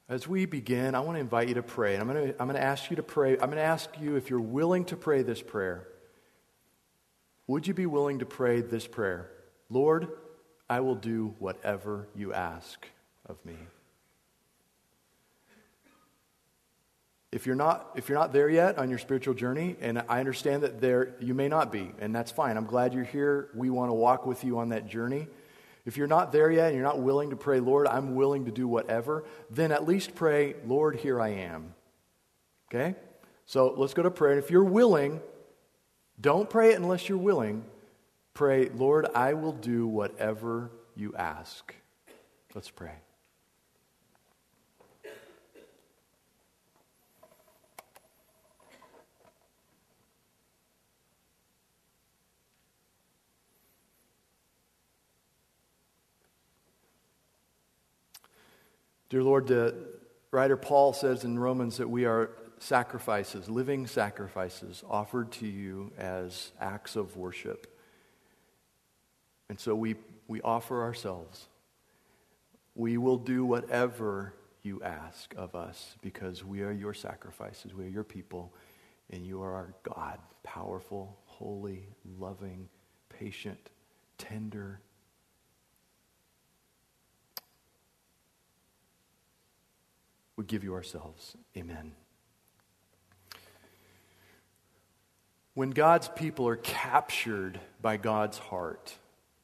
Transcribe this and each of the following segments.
As we begin, I want to invite you to pray. And I'm going to ask you to pray. I'm going to ask you if you're willing to pray this prayer. Would you be willing to pray this prayer? Lord, I will do whatever you ask of me. If you're not there yet on your spiritual journey, and I understand that you may not be, and that's fine. I'm glad you're here. We want to walk with you on that journey. If you're not there yet and you're not willing to pray, Lord, I'm willing to do whatever, then at least pray, Lord, here I am. Okay? So let's go to prayer. And if you're willing, don't pray it unless you're willing. Pray, Lord, I will do whatever you ask. Let's pray. Dear Lord, the writer Paul says in Romans that we are sacrifices, living sacrifices offered to you as acts of worship. And so we offer ourselves. We will do whatever you ask of us because we are your sacrifices, we are your people, and you are our God, powerful, holy, loving, patient, tender. We give you ourselves. Amen. When God's people are captured by God's heart,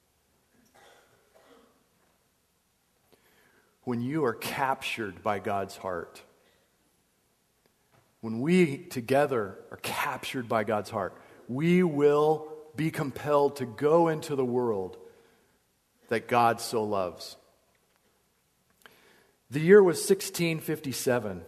when you are captured by God's heart, when we together are captured by God's heart, we will be compelled to go into the world that God so loves. The year was 1657.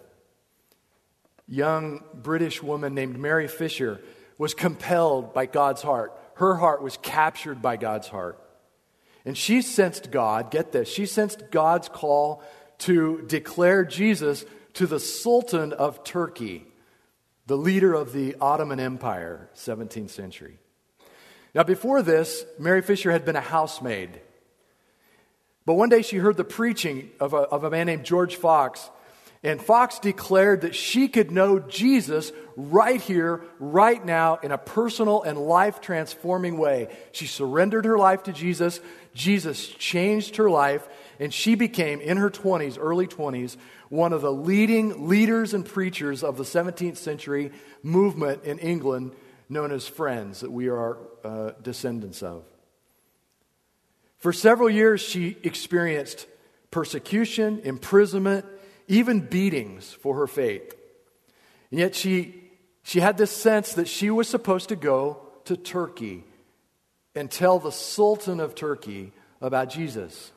Young British woman named Mary Fisher was compelled by God's heart. Her heart was captured by God's heart. And she sensed God, get this, she sensed God's call to declare Jesus to the Sultan of Turkey, the leader of the Ottoman Empire, 17th century. Now before this, Mary Fisher had been a housemaid. But one day she heard the preaching of a man named George Fox, and Fox declared that she could know Jesus right here, right now, in a personal and life-transforming way. She surrendered her life to Jesus. Jesus changed her life, and she became, in her 20s, early 20s, one of the leading leaders and preachers of the 17th century movement in England known as Friends, that we are descendants of. For several years, she experienced persecution, imprisonment, even beatings for her faith. And yet she had this sense that she was supposed to go to Turkey and tell the Sultan of Turkey about Jesus.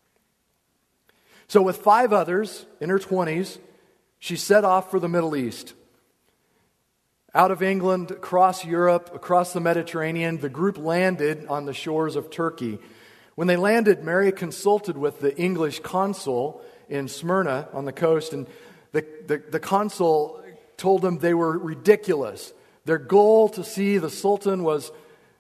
So with 5 others in her 20s, she set off for the Middle East. Out of England, across Europe, across the Mediterranean, the group landed on the shores of Turkey. When they landed, Mary consulted with the English consul in Smyrna on the coast, and the consul told them they were ridiculous. Their goal to see the Sultan was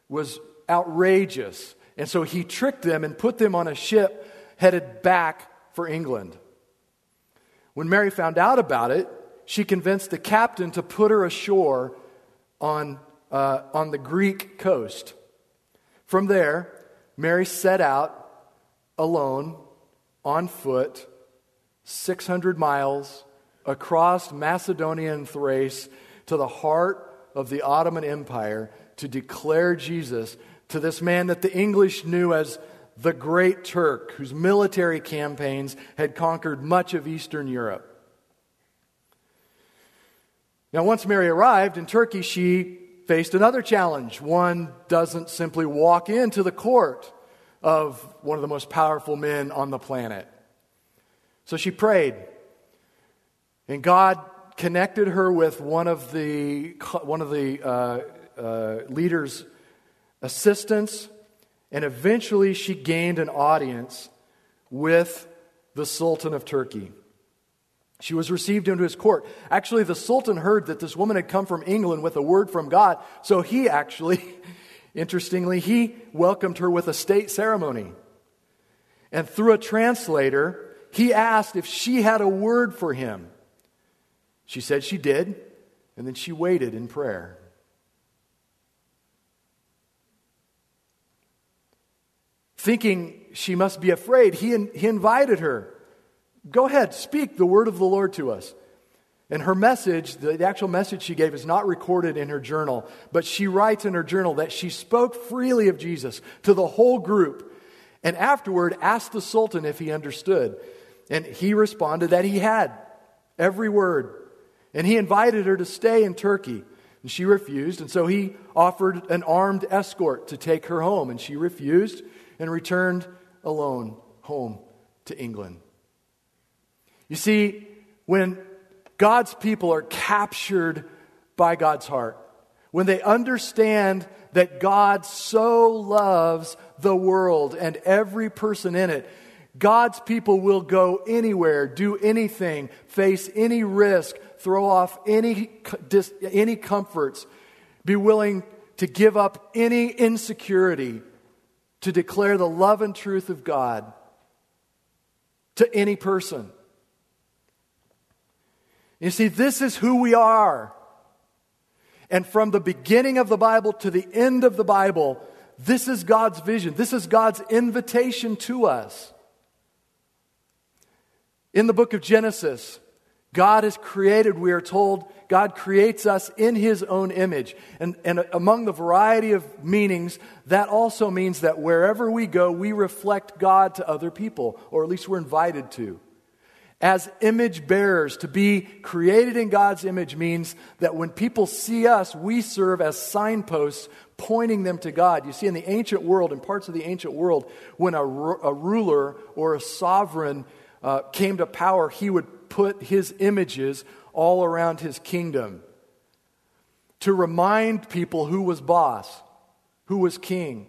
outrageous. And so he tricked them and put them on a ship headed back for England. When Mary found out about it, she convinced the captain to put her ashore on the Greek coast. From there, Mary set out alone, on foot, 600 miles across Macedonia and Thrace to the heart of the Ottoman Empire to declare Jesus to this man that the English knew as the Great Turk, whose military campaigns had conquered much of Eastern Europe. Now, once Mary arrived in Turkey, she faced another challenge. One doesn't simply walk into the court of one of the most powerful men on the planet. So she prayed, and God connected her with one of the leader's assistants, and eventually she gained an audience with the Sultan of Turkey. She was received into his court. Actually, the Sultan heard that this woman had come from England with a word from God, so he actually, interestingly, he welcomed her with a state ceremony. And through a translator, he asked if she had a word for him. She said she did, and then she waited in prayer. Thinking she must be afraid, he invited her. Go ahead, speak the word of the Lord to us. And her message, the actual message she gave, is not recorded in her journal, but she writes in her journal that she spoke freely of Jesus to the whole group, and afterward asked the Sultan if he understood. And he responded that he had, every word. And he invited her to stay in Turkey, and she refused. And so he offered an armed escort to take her home, and she refused and returned alone home to England. You see, when God's people are captured by God's heart, when they understand that God so loves the world and every person in it, God's people will go anywhere, do anything, face any risk, throw off any comforts, be willing to give up any insecurity to declare the love and truth of God to any person. You see, this is who we are. And from the beginning of the Bible to the end of the Bible, this is God's vision. This is God's invitation to us. In the book of Genesis, God has created, we are told, God creates us in His own image. And among the variety of meanings, that also means that wherever we go, we reflect God to other people, or at least we're invited to. As image bearers, to be created in God's image means that when people see us, we serve as signposts pointing them to God. You see, in the ancient world, in parts of the ancient world, when a ruler or a sovereign came to power, he would put his images all around his kingdom to remind people who was boss, who was king.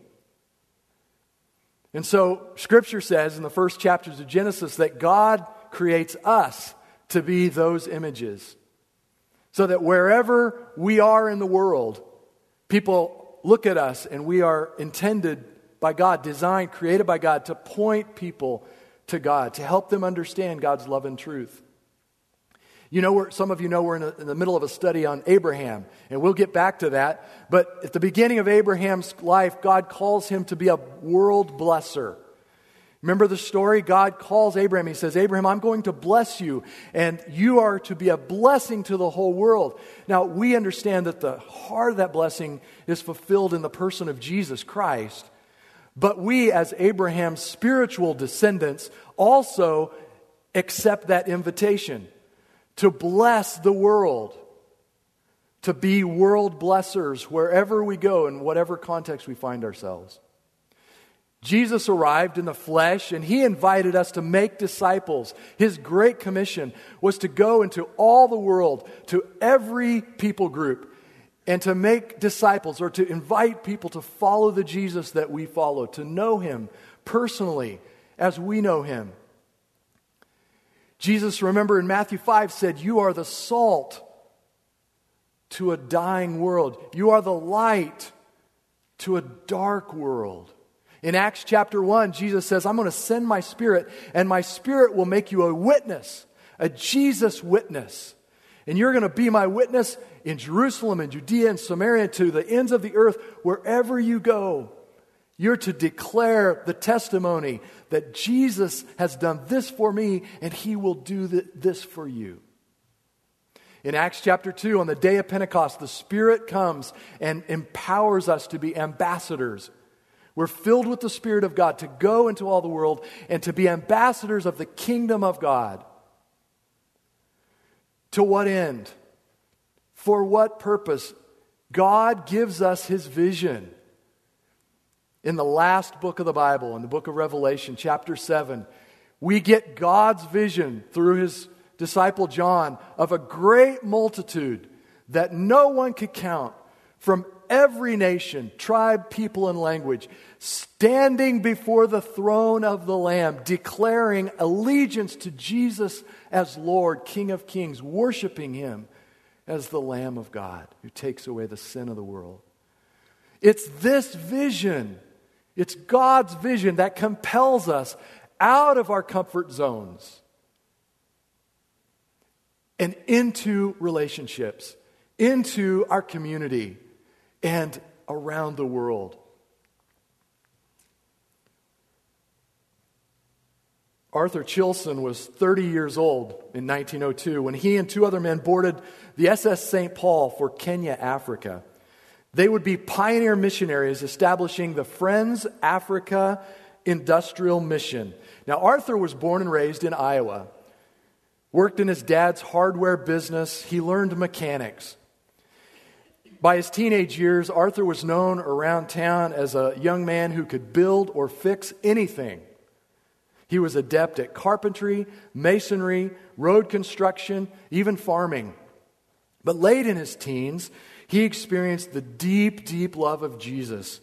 And so Scripture says in the first chapters of Genesis that God creates us to be those images, so that wherever we are in the world, people look at us and we are intended by God, designed, created by God to point people to God, to help them understand God's love and truth. You know, some of you know we're in the middle of a study on Abraham, and we'll get back to that. But at the beginning of Abraham's life, God calls him to be a world blesser. Remember the story? God calls Abraham. He says, Abraham, I'm going to bless you, and you are to be a blessing to the whole world. Now, we understand that the heart of that blessing is fulfilled in the person of Jesus Christ. But we, as Abraham's spiritual descendants, also accept that invitation to bless the world, to be world blessers wherever we go, in whatever context we find ourselves. Jesus arrived in the flesh, and He invited us to make disciples. His great commission was to go into all the world, to every people group, and to make disciples, or to invite people to follow the Jesus that we follow, to know Him personally as we know Him. Jesus, remember in Matthew 5, said, you are the salt to a dying world. You are the light to a dark world. In Acts chapter 1, Jesus says, I'm going to send my Spirit, and my Spirit will make you a witness, a Jesus witness. And you're going to be my witness in Jerusalem and Judea and Samaria, to the ends of the earth, wherever you go. You're to declare the testimony that Jesus has done this for me, and He will do this for you. In Acts chapter 2, on the day of Pentecost, the Spirit comes and empowers us to be ambassadors. We're filled with the Spirit of God to go into all the world and to be ambassadors of the kingdom of God. To what end? For what purpose? God gives us His vision. In the last book of the Bible, in the book of Revelation, chapter 7, we get God's vision through His disciple John of a great multitude that no one could count, from every nation, tribe, people, and language, standing before the throne of the Lamb, declaring allegiance to Jesus as Lord, King of Kings, worshiping Him as the Lamb of God who takes away the sin of the world. It's this vision, it's God's vision that compels us out of our comfort zones and into relationships, into our community, and around the world. Arthur Chilson was 30 years old in 1902 when he and two other men boarded the SS St. Paul for Kenya, Africa. They would be pioneer missionaries establishing the Friends Africa Industrial Mission. Now, Arthur was born and raised in Iowa. Worked in his dad's hardware business. He learned mechanics. By his teenage years, Arthur was known around town as a young man who could build or fix anything. He was adept at carpentry, masonry, road construction, even farming. But late in his teens, he experienced the deep, deep love of Jesus.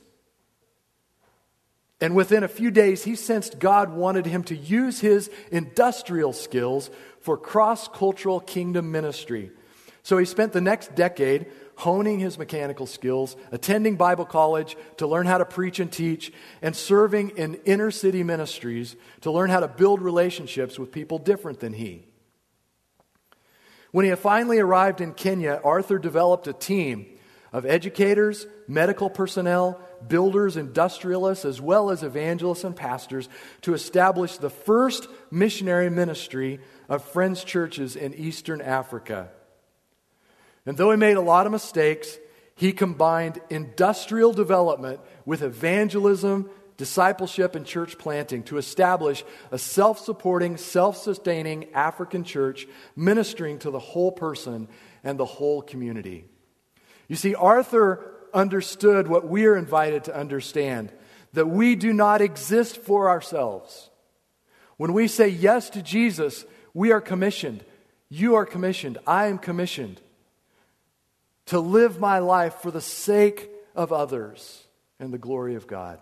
And within a few days, he sensed God wanted him to use his industrial skills for cross-cultural kingdom ministry. So he spent the next decade honing his mechanical skills, attending Bible college to learn how to preach and teach, and serving in inner city ministries to learn how to build relationships with people different than he. When he had finally arrived in Kenya, Arthur developed a team of educators, medical personnel, builders, industrialists, as well as evangelists and pastors to establish the first missionary ministry of Friends churches in Eastern Africa. And though he made a lot of mistakes, he combined industrial development with evangelism, discipleship, and church planting to establish a self-supporting, self-sustaining African church ministering to the whole person and the whole community. You see, Arthur understood what we are invited to understand, that we do not exist for ourselves. When we say yes to Jesus, we are commissioned. You are commissioned. I am commissioned to live my life for the sake of others and the glory of God.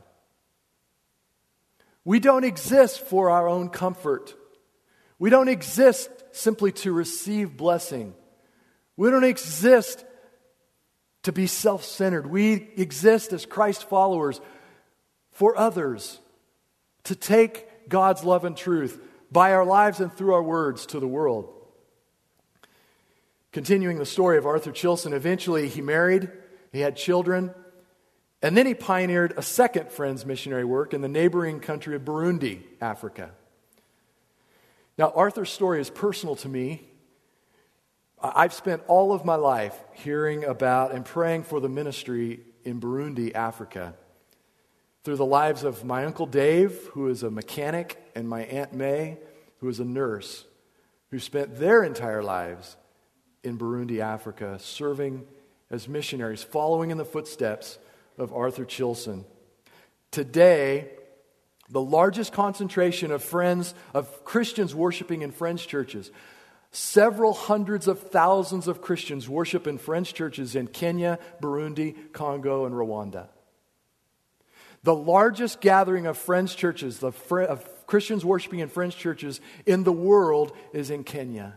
We don't exist for our own comfort. We don't exist simply to receive blessing. We don't exist to be self-centered. We exist as Christ followers for others, to take God's love and truth by our lives and through our words to the world. Continuing the story of Arthur Chilson, eventually he married, he had children, and then he pioneered a second Friends missionary work in the neighboring country of Burundi, Africa. Now, Arthur's story is personal to me. I've spent all of my life hearing about and praying for the ministry in Burundi, Africa, through the lives of my Uncle Dave, who is a mechanic, and my Aunt May, who is a nurse, who spent their entire lives in Burundi, Africa, serving as missionaries, following in the footsteps of Arthur Chilson. Today, the largest concentration of Christians worshiping in Friends churches, several hundreds of thousands of Christians worship in Friends churches in Kenya, Burundi, Congo, and Rwanda. The largest gathering of Friends churches, of Christians worshiping in Friends churches in the world, is in Kenya.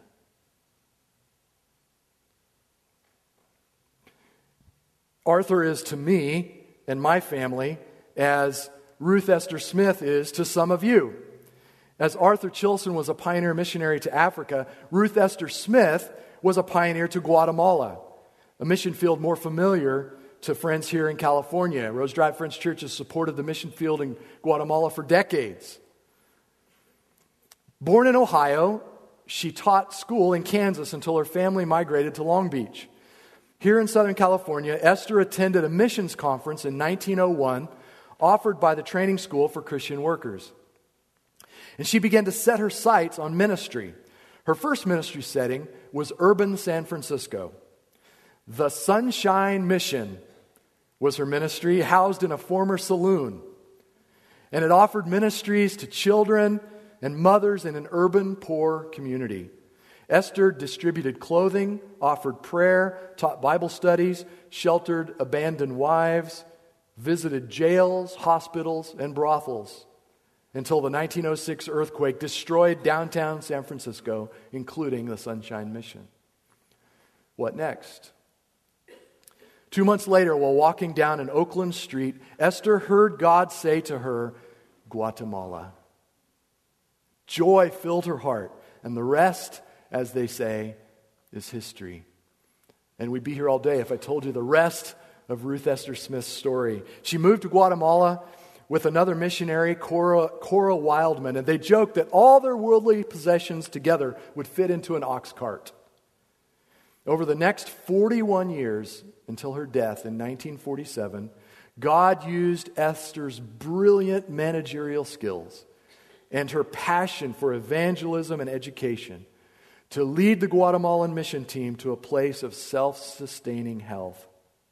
Arthur is to me and my family as Ruth Esther Smith is to some of you. As Arthur Chilson was a pioneer missionary to Africa, Ruth Esther Smith was a pioneer to Guatemala, a mission field more familiar to friends here in California. Rose Drive Friends Church has supported the mission field in Guatemala for decades. Born in Ohio, she taught school in Kansas until her family migrated to Long Beach. Here in Southern California, Esther attended a missions conference in 1901 offered by the Training School for Christian Workers. And she began to set her sights on ministry. Her first ministry setting was urban San Francisco. The Sunshine Mission was her ministry, housed in a former saloon. And it offered ministries to children and mothers in an urban poor community. Esther distributed clothing, offered prayer, taught Bible studies, sheltered abandoned wives, visited jails, hospitals, and brothels until the 1906 earthquake destroyed downtown San Francisco, including the Sunshine Mission. What next? 2 months later, while walking down an Oakland street, Esther heard God say to her, Guatemala. Joy filled her heart. And the rest, as they say, is history. And we'd be here all day if I told you the rest of Ruth Esther Smith's story. She moved to Guatemala with another missionary, Cora Wildman, and they joked that all their worldly possessions together would fit into an ox cart. Over the next 41 years, until her death in 1947, God used Esther's brilliant managerial skills and her passion for evangelism and education to lead the Guatemalan mission team to a place of self-sustaining health.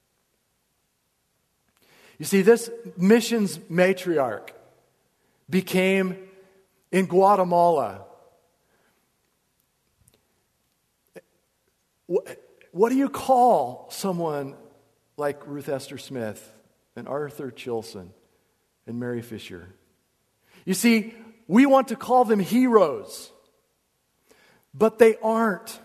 You see, this missions matriarch became, in Guatemala, what do you call someone like Ruth Esther Smith and Arthur Chilson and Mary Fisher? You see, we want to call them heroes, but they aren't.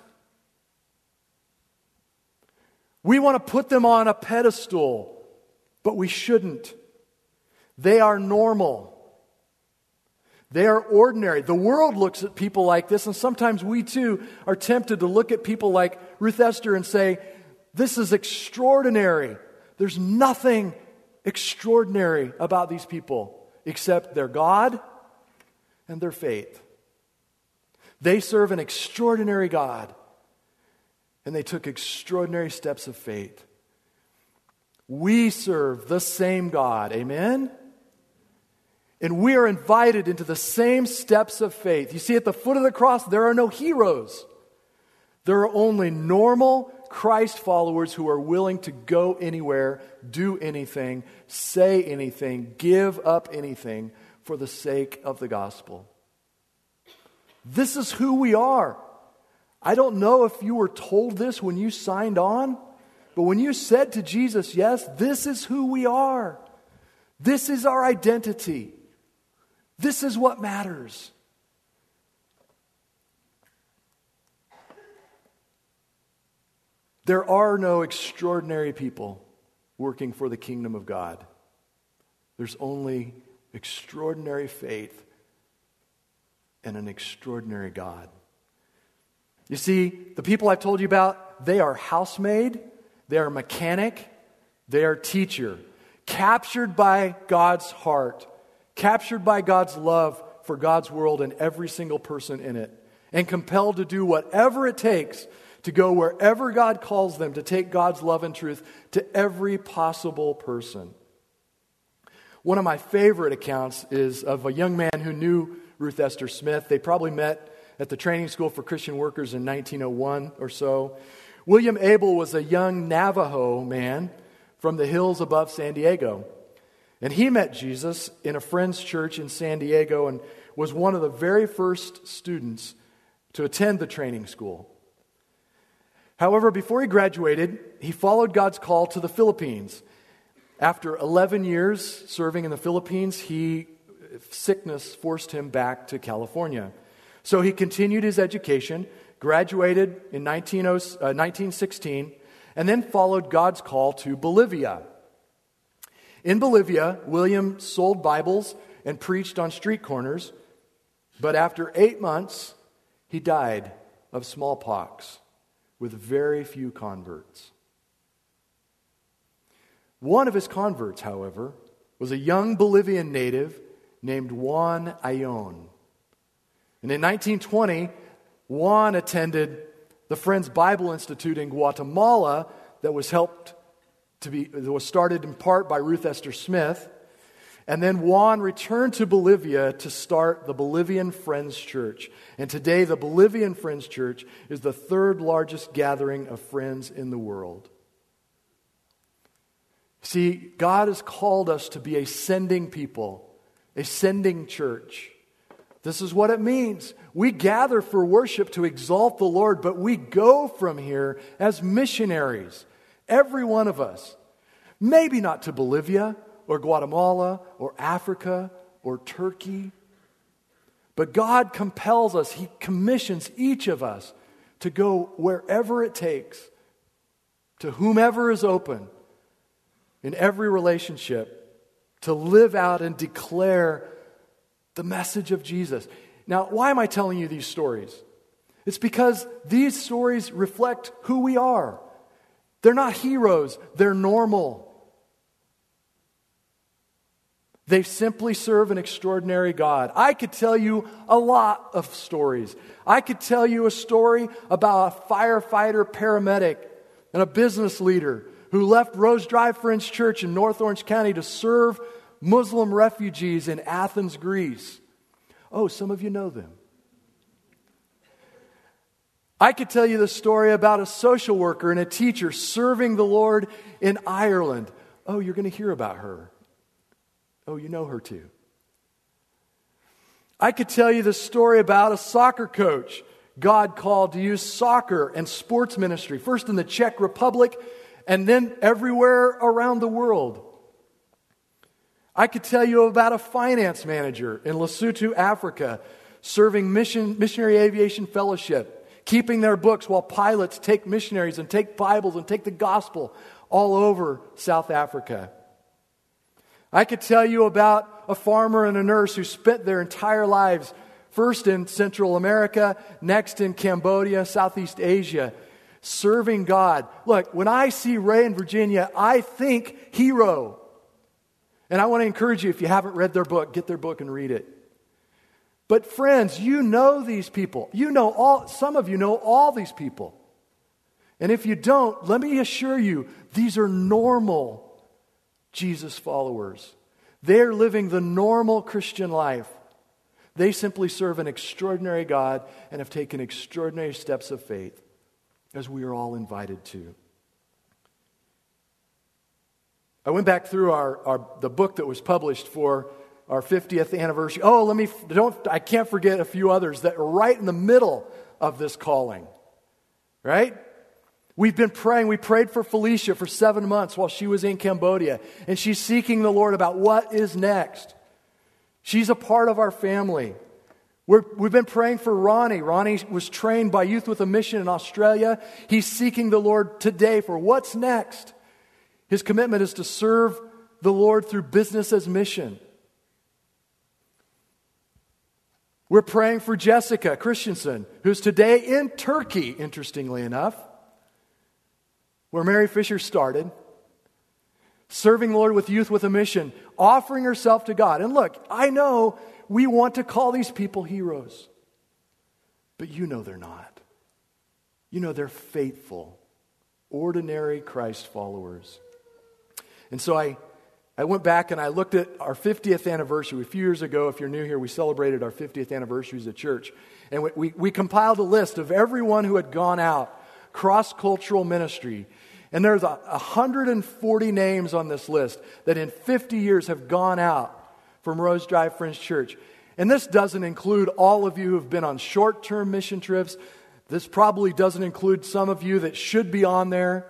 We want to put them on a pedestal, but we shouldn't. They are normal. They are ordinary. The world looks at people like this, and sometimes we too are tempted to look at people like Ruth Esther and say, this is extraordinary. There's nothing extraordinary about these people except their God and their faith. They serve an extraordinary God, and they took extraordinary steps of faith. We serve the same God, amen? And we are invited into the same steps of faith. You see, at the foot of the cross, there are no heroes. There are only normal Christ followers who are willing to go anywhere, do anything, say anything, give up anything for the sake of the gospel. This is who we are. I don't know if you were told this when you signed on, but when you said to Jesus, yes, this is who we are. This is our identity. This is what matters. There are no extraordinary people working for the kingdom of God. There's only extraordinary faith and an extraordinary God. You see, the people I've told you about, they are housemaid, they are mechanic, they are teacher, captured by God's heart, captured by God's love for God's world and every single person in it, and compelled to do whatever it takes to go wherever God calls them to take God's love and truth to every possible person. One of my favorite accounts is of a young man who knew Ruth Esther Smith. They probably met at the Training School for Christian Workers in 1901 or so. William Abel was a young Navajo man from the hills above San Diego. And he met Jesus in a friend's church in San Diego and was one of the very first students to attend the training school. However, before he graduated, he followed God's call to the Philippines. After 11 years serving in the Philippines, sickness forced him back to California. So he continued his education, graduated in 1916, and then followed God's call to Bolivia. In Bolivia, William sold Bibles and preached on street corners, but after 8 months, he died of smallpox with very few converts. One of his converts, however, was a young Bolivian native named Juan Ayllón. And in 1920, Juan attended the Friends Bible Institute in Guatemala that was started in part by Ruth Esther Smith. And then Juan returned to Bolivia to start the Bolivian Friends Church. And today the Bolivian Friends Church is the third largest gathering of friends in the world. See, God has called us to be a sending people, a sending church. This is what it means. We gather for worship to exalt the Lord, but we go from here as missionaries. Every one of us. Maybe not to Bolivia or Guatemala or Africa or Turkey. But God compels us. He commissions each of us to go wherever it takes, to whomever is open, in every relationship, to live out and declare the message of Jesus. Now, why am I telling you these stories? It's because these stories reflect who we are. They're not heroes, they're normal. They simply serve an extraordinary God. I could tell you a lot of stories. I could tell you a story about a firefighter, paramedic, and a business leader who left Rose Drive Friends Church in North Orange County to serve Muslim refugees in Athens, Greece. Oh, some of you know them. I could tell you the story about a social worker and a teacher serving the Lord in Ireland. Oh, you're going to hear about her. Oh, you know her too. I could tell you the story about a soccer coach God called to use soccer and sports ministry, first in the Czech Republic and then everywhere around the world. I could tell you about a finance manager in Lesotho, Africa, serving missionary aviation fellowship, keeping their books while pilots take missionaries and take Bibles and take the gospel all over South Africa. I could tell you about a farmer and a nurse who spent their entire lives first in Central America, next in Cambodia, Southeast Asia, serving God. Look, when I see Ray in Virginia, I think hero. And I want to encourage you, if you haven't read their book, get their book and read it. But friends, you know these people. Some of you know all these people. And if you don't, let me assure you, these are normal Jesus followers. They're living the normal Christian life. They simply serve an extraordinary God and have taken extraordinary steps of faith, as we are all invited to. I went back through the book that was published for our 50th anniversary. I can't forget a few others that are right in the middle of this calling. Right? We've been praying. We prayed for Felicia for 7 months while she was in Cambodia. And she's seeking the Lord about what is next. She's a part of our family. We've been praying for Ronnie. Ronnie was trained by Youth with a Mission in Australia. He's seeking the Lord today for what's next. His commitment is to serve the Lord through business as mission. We're praying for Jessica Christensen, who's today in Turkey, interestingly enough, where Mary Fisher started, serving the Lord with Youth with a Mission, offering herself to God. And look, I know we want to call these people heroes, but you know they're not. You know they're faithful, ordinary Christ followers. And so I went back and I looked at our 50th anniversary. A few years ago, if you're new here, we celebrated our 50th anniversary as a church. And we compiled a list of everyone who had gone out, cross-cultural ministry. And there's 140 names on this list that in 50 years have gone out from Rose Drive Friends Church. And this doesn't include all of you who have been on short-term mission trips. This probably doesn't include some of you that should be on there.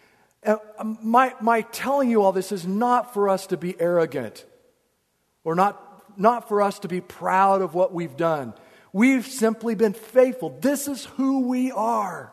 My telling you all this is not for us to be arrogant or not for us to be proud of what we've done. We've simply been faithful. This is who we are.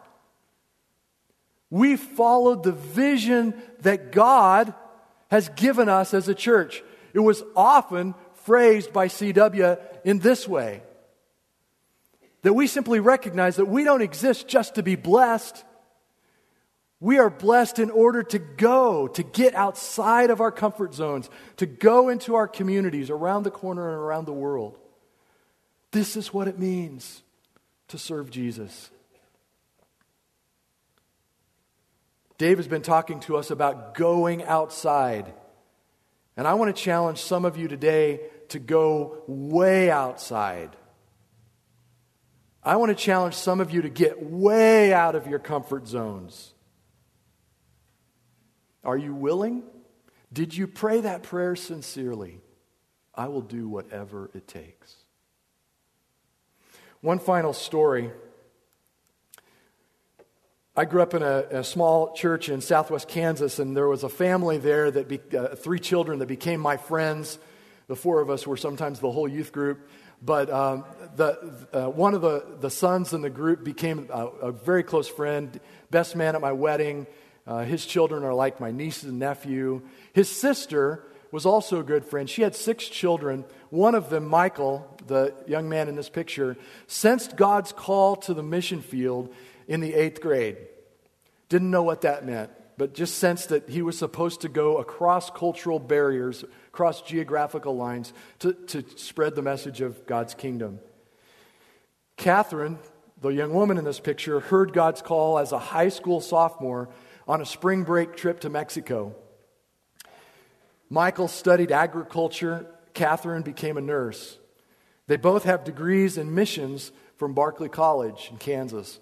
We followed the vision that God has given us as a church. It was often phrased by C.W. in this way, that we simply recognize that we don't exist just to be blessed. We are blessed in order to get outside of our comfort zones, to go into our communities around the corner and around the world. This is what it means to serve Jesus. Dave has been talking to us about going outside. And I want to challenge some of you today to go way outside. I want to challenge some of you to get way out of your comfort zones. Are you willing? Did you pray that prayer sincerely? I will do whatever it takes. One final story. I grew up in a small church in southwest Kansas, and there was a family there that 3 children that became my friends. The 4 of us were sometimes the whole youth group. But one of the sons in the group became a very close friend, best man at my wedding. His children are like my niece and nephew. His sister was also a good friend. She had 6 children. One of them, Michael, the young man in this picture, sensed God's call to the mission field in the 8th grade. Didn't know what that meant, but just sensed that he was supposed to go across cultural barriers, across geographical lines to spread the message of God's kingdom. Catherine, the young woman in this picture, heard God's call as a high school sophomore on a spring break trip to Mexico. Michael studied agriculture. Catherine became a nurse. They both have degrees in missions from Berkeley College in Kansas.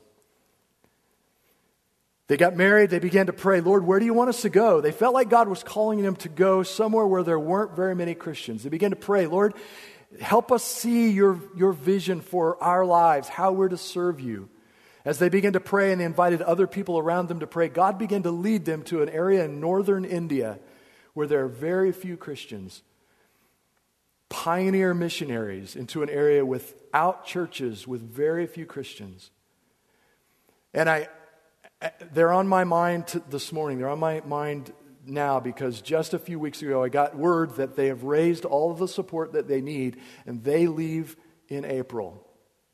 They got married. They began to pray, Lord, where do you want us to go? They felt like God was calling them to go somewhere where there weren't very many Christians. They began to pray, Lord, help us see your vision for our lives, how we're to serve you. As they began to pray and they invited other people around them to pray, God began to lead them to an area in northern India where there are very few Christians. Pioneer missionaries into an area without churches, with very few Christians. And they're on my mind this morning. They're on my mind now because just a few weeks ago I got word that they have raised all of the support that they need and they leave in April.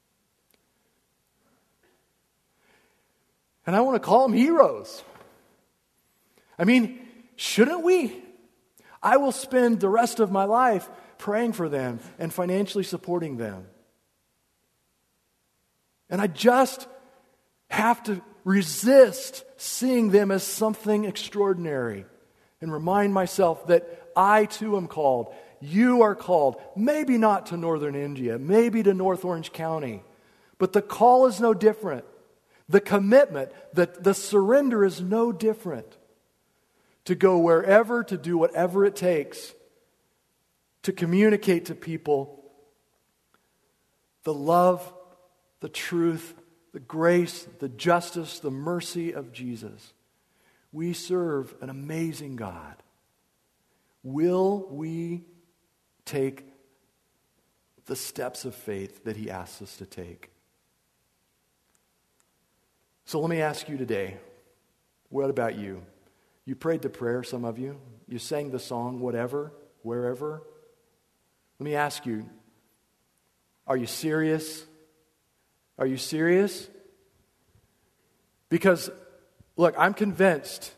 And I want to call them heroes. I mean, shouldn't we? I will spend the rest of my life praying for them and financially supporting them. And I just have to resist seeing them as something extraordinary and remind myself that I too am called. You are called. Maybe not to northern India, maybe to North Orange County, but the call is no different. The commitment, the surrender is no different. To go wherever, to do whatever it takes to communicate to people the love, the truth, the grace, the justice, the mercy of Jesus. We serve an amazing God. Will we take the steps of faith that He asks us to take? So let me ask you today, what about you? You prayed the prayer, some of you. You sang the song, whatever, wherever. Let me ask you, are you serious? Are you serious? Because, look, I'm convinced,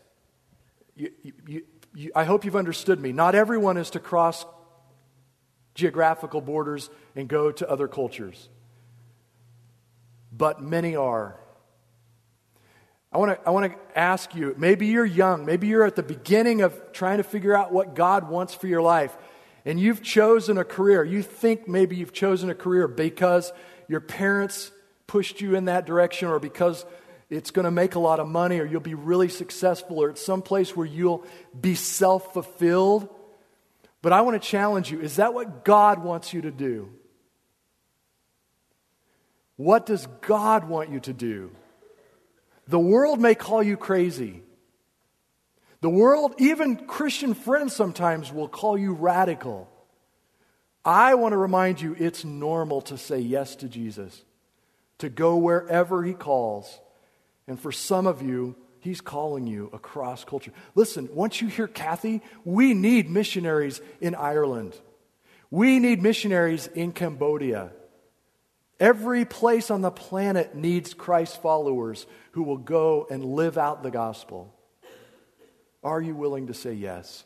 I hope you've understood me. Not everyone is to cross geographical borders and go to other cultures. But many are. I want to ask you, maybe you're young, maybe you're at the beginning of trying to figure out what God wants for your life, and you've chosen a career. You think maybe you've chosen a career because your parents pushed you in that direction, or because it's going to make a lot of money, or you'll be really successful, or it's some place where you'll be self-fulfilled. But I want to challenge you, is that what God wants you to do? What does God want you to do? The world may call you crazy. The world, even Christian friends sometimes will call you radical. I want to remind you it's normal to say yes to Jesus, to go wherever He calls. And for some of you, He's calling you across culture. Listen, once you hear Kathy, we need missionaries in Ireland. We need missionaries in Cambodia. Every place on the planet needs Christ followers who will go and live out the gospel. Are you willing to say yes?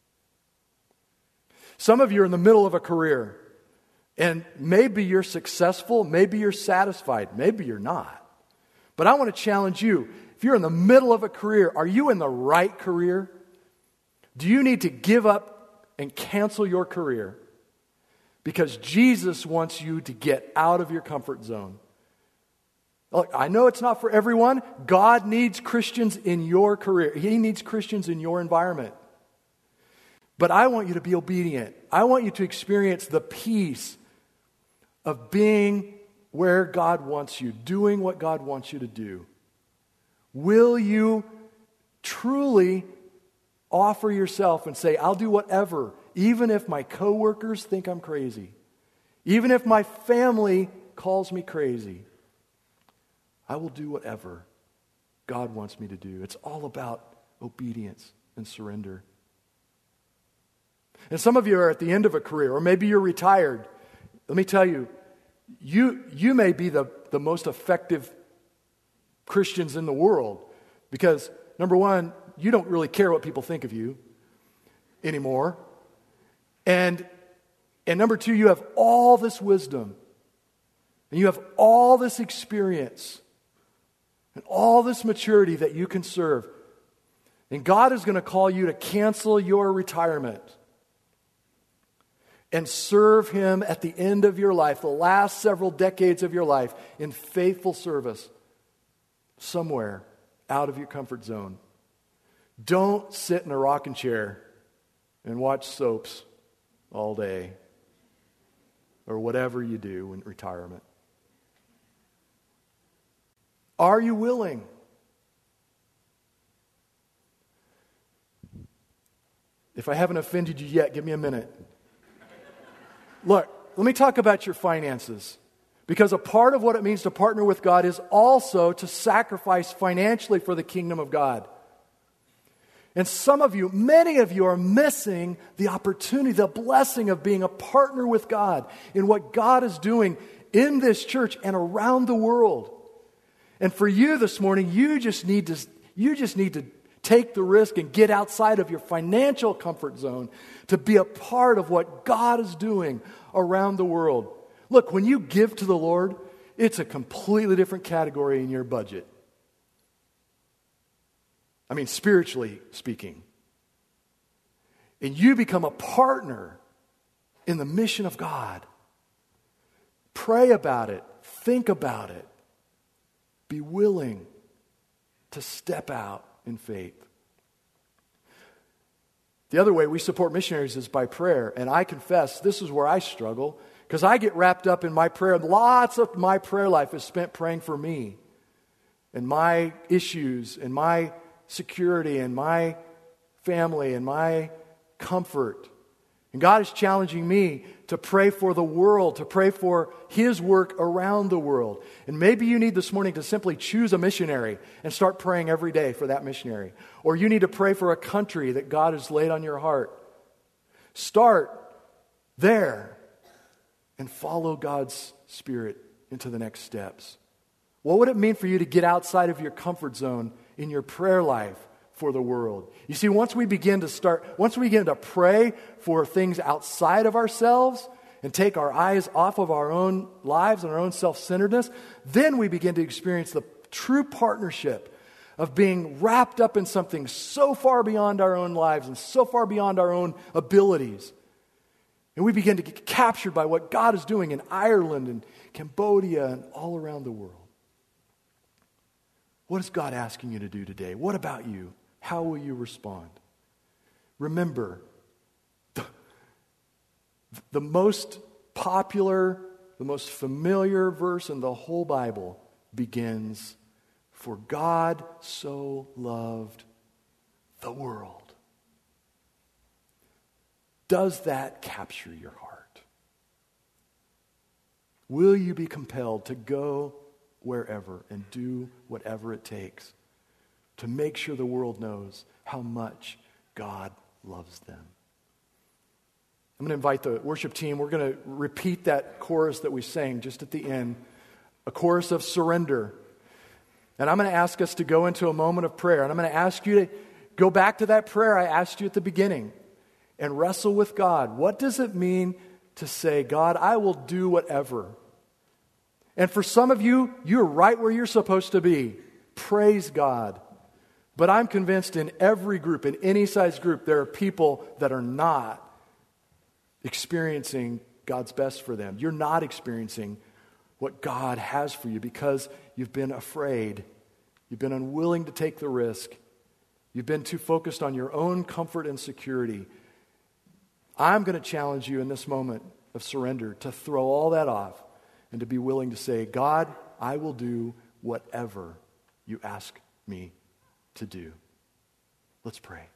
Some of you are in the middle of a career, and maybe you're successful, maybe you're satisfied, maybe you're not. But I want to challenge you. If you're in the middle of a career, are you in the right career? Do you need to give up and cancel your career? Because Jesus wants you to get out of your comfort zone. Look, I know it's not for everyone. God needs Christians in your career. He needs Christians in your environment. But I want you to be obedient. I want you to experience the peace of being where God wants you, doing what God wants you to do. Will you truly offer yourself and say, I'll do whatever, even if my coworkers think I'm crazy, even if my family calls me crazy? I will do whatever God wants me to do. It's all about obedience and surrender. And some of you are at the end of a career, or maybe you're retired. Let me tell you, you may be the most effective Christians in the world because, number one, you don't really care what people think of you anymore. And number two, you have all this wisdom. And you have all this experience. And all this maturity that you can serve. And God is going to call you to cancel your retirement. And serve Him at the end of your life, the last several decades of your life, in faithful service. Somewhere out of your comfort zone. Don't sit in a rocking chair and watch soaps all day, or whatever you do in retirement. Are you willing? If I haven't offended you yet, give me a minute. Look, let me talk about your finances. Because a part of what it means to partner with God is also to sacrifice financially for the kingdom of God. And some of you, many of you, are missing the opportunity, the blessing of being a partner with God in what God is doing in this church and around the world. And for you this morning, you just need to take the risk and get outside of your financial comfort zone to be a part of what God is doing around the world. Look, when you give to the Lord, it's a completely different category in your budget. I mean, spiritually speaking. And you become a partner in the mission of God. Pray about it. Think about it. Be willing to step out in faith. The other way we support missionaries is by prayer. And I confess, this is where I struggle because I get wrapped up in my prayer. Lots of my prayer life is spent praying for me and my issues and my security and my family and my comfort. And God is challenging me to pray for the world, to pray for His work around the world. And maybe you need this morning to simply choose a missionary and start praying every day for that missionary. Or you need to pray for a country that God has laid on your heart. Start there and follow God's Spirit into the next steps. What would it mean for you to get outside of your comfort zone in your prayer life for the world? You see, once we begin to pray for things outside of ourselves and take our eyes off of our own lives and our own self-centeredness, then we begin to experience the true partnership of being wrapped up in something so far beyond our own lives and so far beyond our own abilities. And we begin to get captured by what God is doing in Ireland and Cambodia and all around the world. What is God asking you to do today? What about you? How will you respond? Remember, the most popular, the most familiar verse in the whole Bible begins, "For God so loved the world." Does that capture your heart? Will you be compelled to go wherever and do whatever it takes to make sure the world knows how much God loves them? I'm going to invite the worship team. We're going to repeat that chorus that we sang just at the end, a chorus of surrender. And I'm going to ask us to go into a moment of prayer. And I'm going to ask you to go back to that prayer I asked you at the beginning and wrestle with God. What does it mean to say, God, I will do whatever? And for some of you, you're right where you're supposed to be. Praise God. But I'm convinced in every group, in any size group, there are people that are not experiencing God's best for them. You're not experiencing what God has for you because you've been afraid. You've been unwilling to take the risk. You've been too focused on your own comfort and security. I'm going to challenge you in this moment of surrender to throw all that off and to be willing to say, God, I will do whatever you ask me to do. Let's pray.